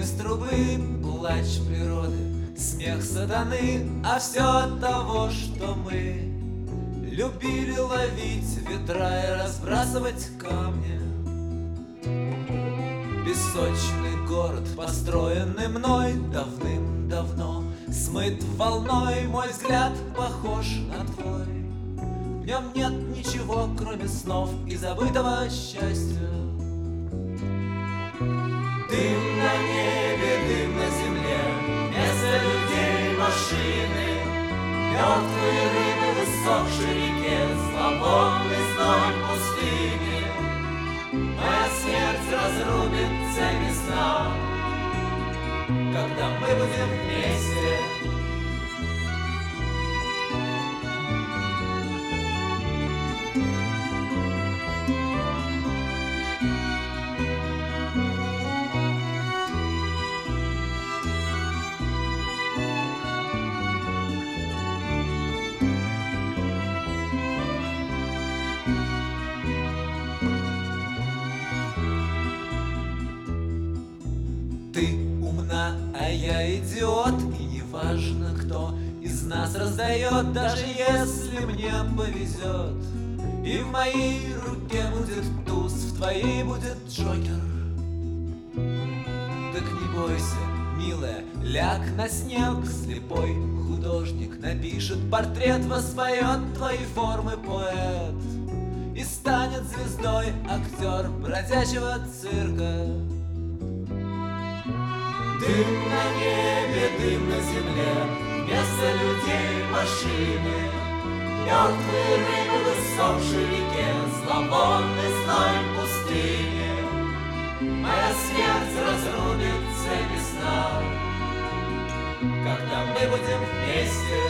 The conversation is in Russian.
из трубы плач природы, смех сатаны, а все от того, что мы любили ловить ветра и разбрасывать камни. Песочный город, построенный мной давным-давно, смыт волной, мой взгляд похож на твой. В нем нет ничего, кроме снов и забытого счастья. Дым на небе, дым на земле, вместо людей машины, мертвые рыбы в иссохшей реке, зловонный зной пустыни. Моя смерть разрубит цепи сна, когда мы будем вместе. Ты умна, а я идиот, и неважно, кто из нас раздает, даже если мне повезет. И в моей руке будет туз, в твоей будет Джокер. Так не бойся, милая, ляг на снег, слепой художник напишет портрет, воспоет твои формы поэт и станет звездой актер бродячего цирка. Дым на небе, дым на земле, вместо людей машины, мертвые рыбы в иссохшей реке, зловонный зной пустыни. Моя смерть разрубит цепи сна, когда мы будем вместе.